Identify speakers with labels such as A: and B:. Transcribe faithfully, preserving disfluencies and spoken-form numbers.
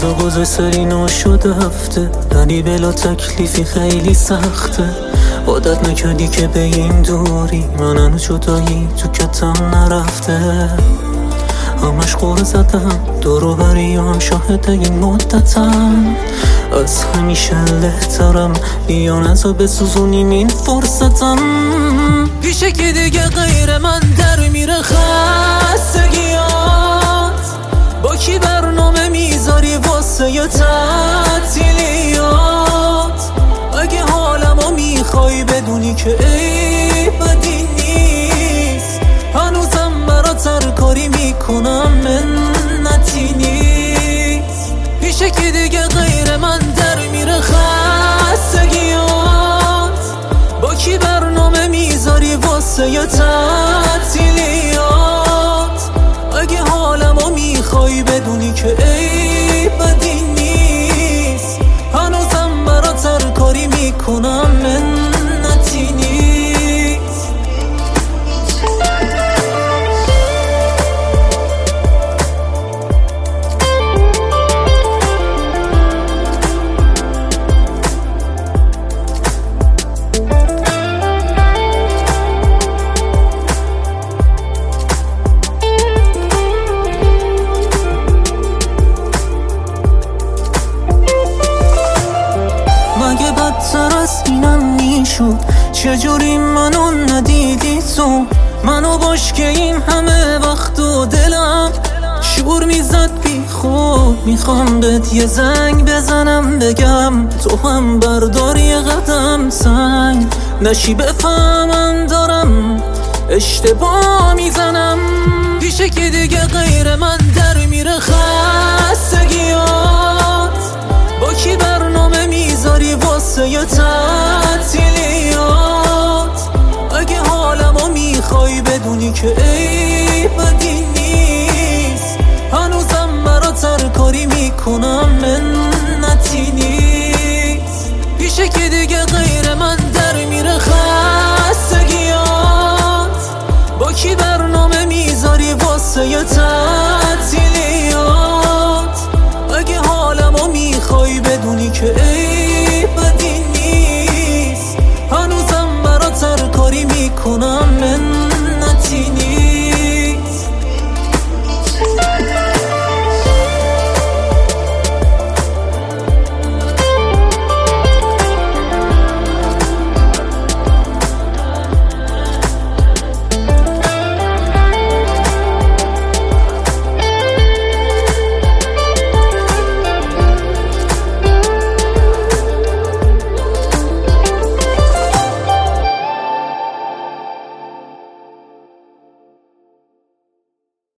A: روزا گذاشتری ناشده هفته، ولی بلا تکلیفی خیلی سخته. عادت نکردی که به این دوری منو جدایی تو کتم نرفته. همش قور زدم دورو بری هم شاهد این مدتم. از همیشه لهترم بیا نزا بسوزونیم این فرصتم. پیشه که دیگه غیر من در میره خستگیات. با کی برنامه میذاری واسه ی تعطیلیات؟ اگه حالمو میخوای بدونی که ای بدی نیست. هنوزم برات هر کاری میکنم منتی نیست. پیشه که دیگه غیر من در میره خستگیات. با کی برنامه میذاری واسه ی تعطیلیات؟ اگه حالمو میخوای بدونی که ای بدی نیست. هنوزم برات هر کاری میکنم منتی نیست. مگه بدتر از اینم میشد؟ چجوری منو ندیدی تو؟ منو باش که این همه وقت و دلم شور میزد بی خود. میخوام بهت یه زنگ بزنم بگم تو هم بردار یه قدم سنگ نشی بفهمم دارم اشتباه میزنم. پیشه که دیگه غیر من در میره خستگیات. با کی برنامه میذاری واسه ی تعطیلیات؟ اگه حالمو میخوای بدونی که ای بدی نیست. هنوزم برات هر کاری میکنم منتی نیست. پیشه که دیگه غیر من در میره خستگیات. با کی برنامه میذاری واسه ی تعطیلیات؟ اگه حالمو میخوای بدونی که